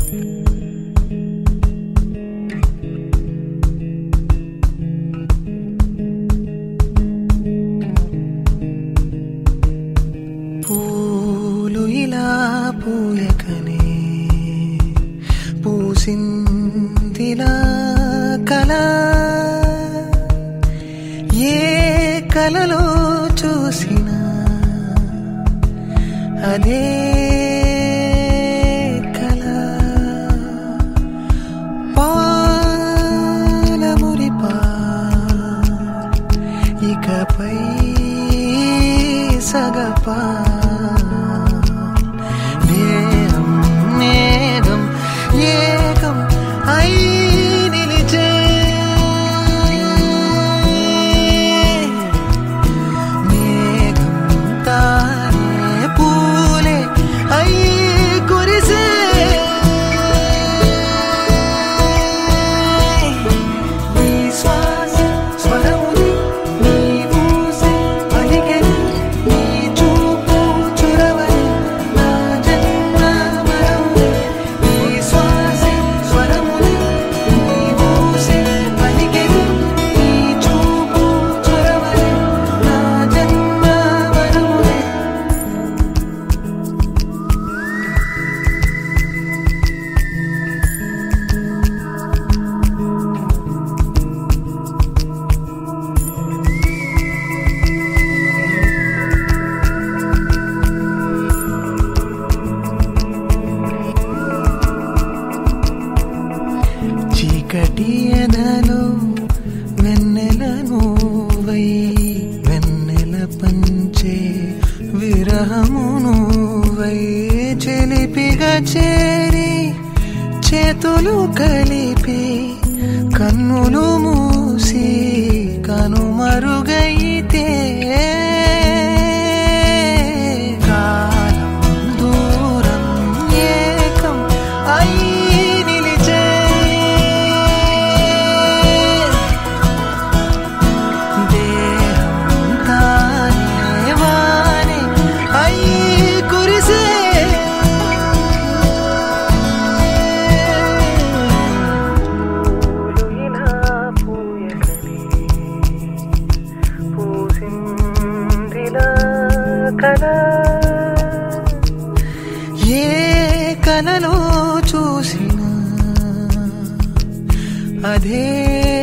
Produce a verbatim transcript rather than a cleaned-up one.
పూలు ఇలా పూయకనే పూసిందిలా కల, ఏ కలలో చూసినా అదే కల. పాలమురిపా ఇకపై సగపా నేరం నేరం ఏకం అయి నిలిచే. మేఘం తానే పూలే అయి కురిసే. నీ శ్వాస స్వరముని నీ ఊసే పలికెని, నీ చూపు చురవని నా జన్మ మరవని. నీ శ్వాస స్వరముని నీ ఊసే పలికెని, నీ చూపు చురవని నా జన్మ మరవని. చీకటి ఎదలో వెన్నెల నువ్వై, వెన్నెల పంచే విరహము నువ్వై, చెలిపిగా చేరి చేతులు కలిపి కన్నులు మూసి కనుమరుగైతే. కాలం దూరం ఏకం అయి నిలిచే. దేహం తానే వానే అయి కురిసే. పూలు ఇలా పూయకనే పూసిందిలా కల, ఏ కలలో చూసినా అదే